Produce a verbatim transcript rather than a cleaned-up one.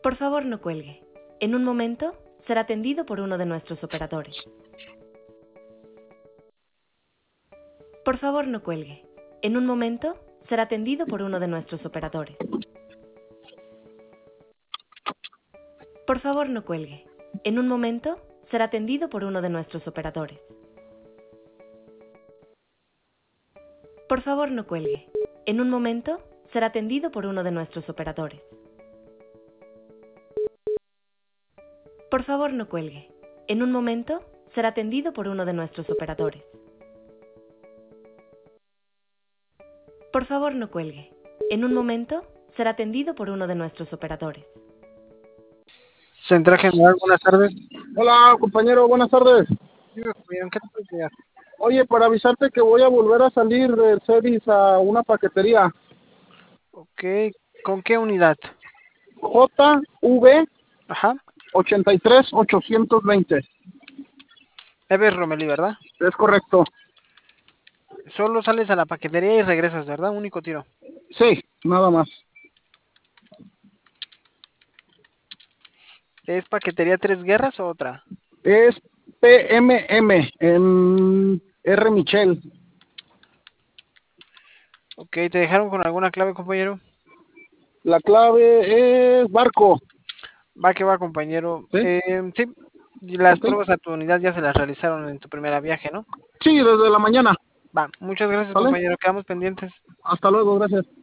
Por favor, no cuelgue. En un momento, será atendido por uno de nuestros operadores. Por favor, no cuelgue. En un momento, será atendido por uno de nuestros operadores. Por favor, no cuelgue. En un momento, será atendido por uno de nuestros operadores. Por favor, no cuelgue. En un momento, será atendido por uno de nuestros operadores. Por favor, no cuelgue. En un momento, será atendido por uno de nuestros operadores. Por favor, no cuelgue. En un momento, será atendido por uno de nuestros operadores. Central General, buenas tardes. Hola, compañero, buenas tardes. Dime, compañero, ¿en qué te puedo ayudar? Oye, para avisarte que voy a volver a salir del Cedis a una paquetería. Ok, ¿con qué unidad? J V Ajá, ochenta y tres ochocientos veinte. Eves Romelí, ¿verdad? Es correcto. Solo sales a la paquetería y regresas, ¿verdad? Único tiro. Sí, nada más. ¿Es paquetería Tres Guerras o otra? Es P M M en R. Michel. Ok, ¿te dejaron con alguna clave, compañero? La clave es barco. Va que va, compañero. ¿Sí? Eh, sí, y las Ok. pruebas a tu unidad ya se las realizaron en tu primera viaje, ¿no? Sí, desde la mañana. Va, muchas gracias, ¿Vale? compañero. Quedamos pendientes. Hasta luego, gracias.